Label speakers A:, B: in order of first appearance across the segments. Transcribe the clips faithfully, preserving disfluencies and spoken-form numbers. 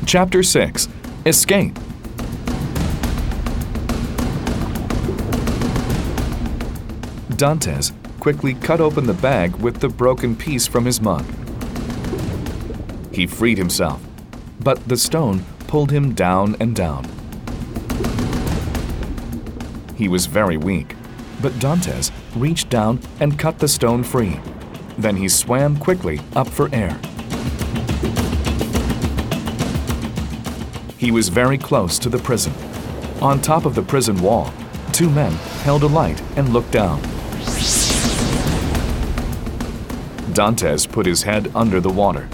A: Chapter six. Escape. Dantes quickly cut open the bag with the broken piece from his mug. He freed himself, but the stone pulled him down and down. He was very weak, but Dantes reached down and cut the stone free. Then he swam quickly up for air. He was very close to the prison. On top of the prison wall, two men held a light and looked down. Dantes put his head under the water.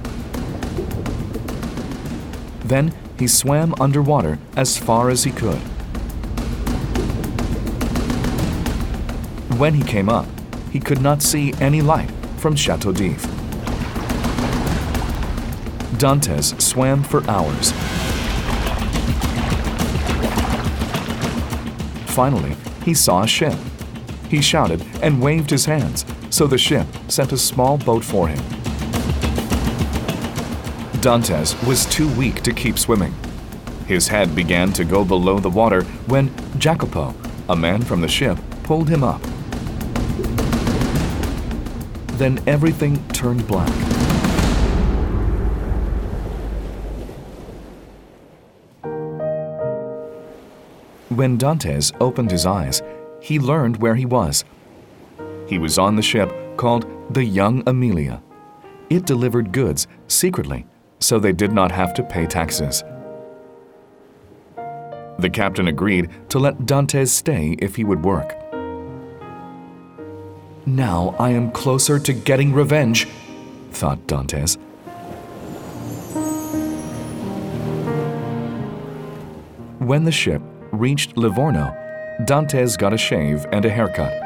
A: Then he swam underwater as far as he could. When he came up, he could not see any light from Chateau d'If. Dantes swam for hours. Finally, he saw a ship. He shouted and waved his hands, so the ship sent a small boat for him. Dantes was too weak to keep swimming. His head began to go below the water when Jacopo, a man from the ship, pulled him up. Then everything turned black. When Dantes opened his eyes, he learned where he was. He was on the ship called the Young Amelia. It delivered goods secretly, so they did not have to pay taxes. The captain agreed to let Dantes stay if he would work. Now I am closer to getting revenge, thought Dantes. When the ship reached Livorno, Dantes got a shave and a haircut.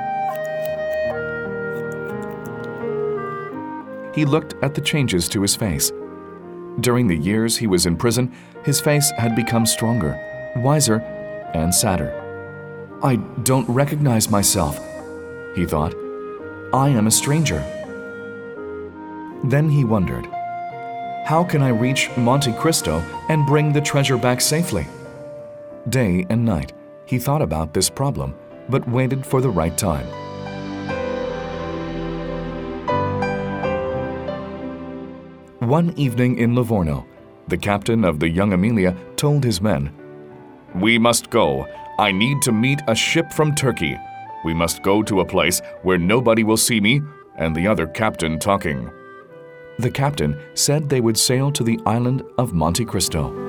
A: He looked at the changes to his face. During the years he was in prison, his face had become stronger, wiser, and sadder. I don't recognize myself, he thought. I am a stranger. Then he wondered, how can I reach Monte Cristo and bring the treasure back safely? Day and night, he thought about this problem, but waited for the right time. One evening in Livorno, the captain of the Young Amelia told his men, "We must go. I need to meet a ship from Turkey. We must go to a place where nobody will see me and the other captain talking." The captain said they would sail to the island of Monte Cristo.